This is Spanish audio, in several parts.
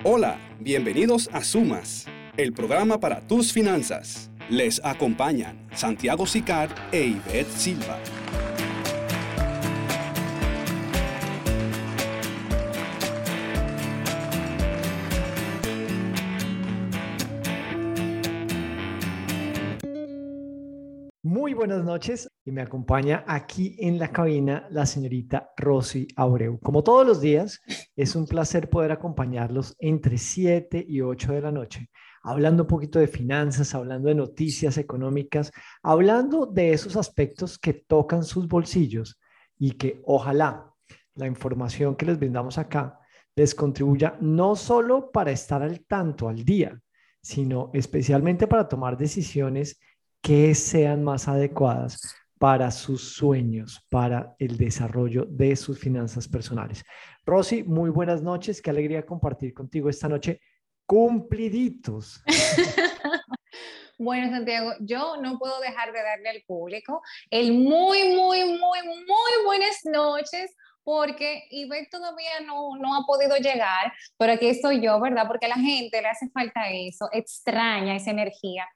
Hola, bienvenidos a Sumas, el programa para tus finanzas. Les acompañan Santiago Sicar e Ivette Silva. Muy buenas noches y me acompaña aquí en la cabina la señorita Rosy Abreu. Como todos los días, es un placer poder acompañarlos entre 7 y 8 de la noche, hablando un poquito de finanzas, hablando de noticias económicas, hablando de esos aspectos que tocan sus bolsillos y que ojalá la información que les brindamos acá les contribuya no solo para estar al tanto, al día, sino especialmente para tomar decisiones que sean más adecuadas para sus sueños, para el desarrollo de sus finanzas personales. Rosy, muy buenas noches. Qué alegría compartir contigo esta noche. Cumpliditos. Bueno, Santiago, yo no puedo dejar de darle al público el muy buenas noches, porque Ivette todavía no ha podido llegar, pero aquí estoy yo, ¿verdad? Porque a la gente le hace falta eso, extraña esa energía.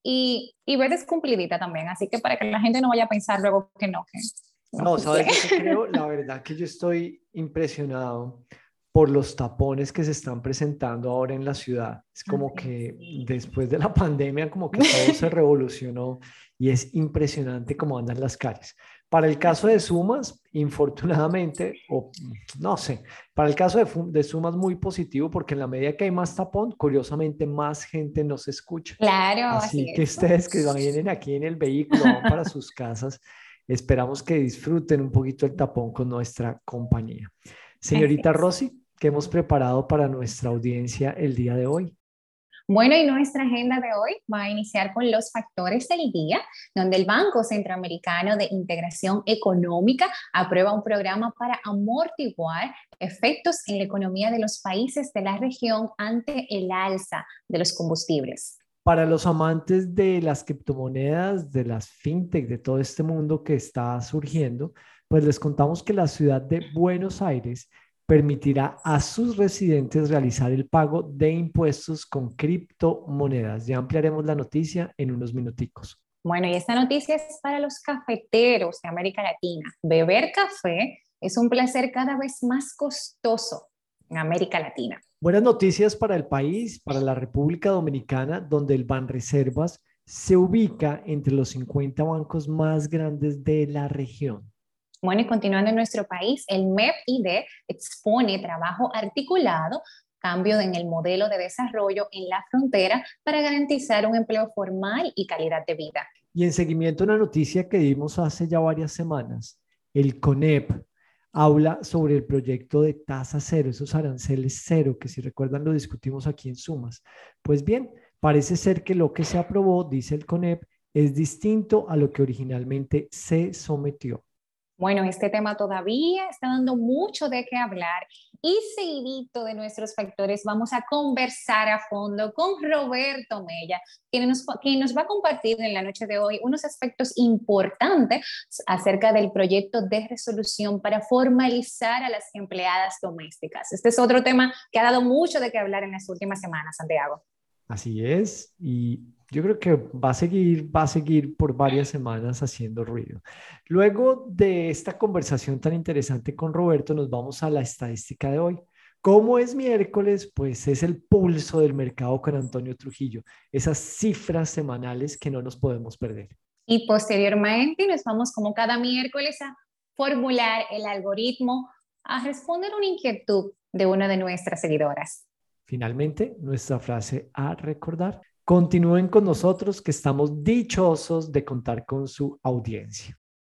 Y Ivette es cumplidita también, así que para que la gente no vaya a pensar luego que no, que no No, cumple. ¿sabes yo qué creo? La verdad que yo estoy impresionado por los tapones que se están presentando ahora en la ciudad. Es como que después de la pandemia, como que todo se revolucionó y es impresionante cómo andan las calles. Para el caso de Sumas, infortunadamente, o no sé, para el caso de Sumas muy positivo porque en la medida que hay más tapón, curiosamente más gente nos escucha. Claro, así Así que es. ustedes que vienen aquí en el vehículo, van para sus casas, esperamos que disfruten un poquito el tapón con nuestra compañía. Así Señorita es. Rosy, ¿qué hemos preparado para nuestra audiencia el día de hoy? Bueno, y nuestra agenda de hoy va a iniciar con los factores del día, donde el Banco Centroamericano de Integración Económica aprueba un programa para amortiguar efectos en la economía de los países de la región ante el alza de los combustibles. Para los amantes de las criptomonedas, de las fintech, de todo este mundo que está surgiendo, pues les contamos que la ciudad de Buenos Aires permitirá a sus residentes realizar el pago de impuestos con criptomonedas. Ya ampliaremos la noticia en unos minuticos. Bueno, y esta noticia es para los cafeteros de América Latina. Beber café es un placer cada vez más costoso en América Latina. Buenas noticias para el país, para la República Dominicana, donde el Banreservas se ubica entre los 50 bancos más grandes de la región. Bueno, y continuando en nuestro país, el MEP-ID expone trabajo articulado, cambio en el modelo de desarrollo en la frontera para garantizar un empleo formal y calidad de vida. Y en seguimiento a una noticia que dimos hace ya varias semanas, el CONEP habla sobre el proyecto de tasa cero, esos aranceles cero, que si recuerdan lo discutimos aquí en Sumas. Pues bien, parece ser que lo que se aprobó, dice el CONEP, es distinto a lo que originalmente se sometió. Bueno, este tema todavía está dando mucho de qué hablar y seguidito de nuestros factores vamos a conversar a fondo con Roberto Mella, quien nos va a compartir en la noche de hoy unos aspectos importantes acerca del proyecto de resolución para formalizar a las empleadas domésticas. Este es otro tema que ha dado mucho de qué hablar en las últimas semanas, Santiago. Así es, y yo creo que va a seguir por varias semanas haciendo ruido. Luego de esta conversación tan interesante con Roberto, nos vamos a la estadística de hoy. Como es miércoles, pues es el pulso del mercado con Antonio Trujillo, esas cifras semanales que no nos podemos perder. Y posteriormente nos vamos como cada miércoles a formular el algoritmo, a responder una inquietud de una de nuestras seguidoras. Finalmente, nuestra frase a recordar. Continúen con nosotros que estamos dichosos de contar con su audiencia.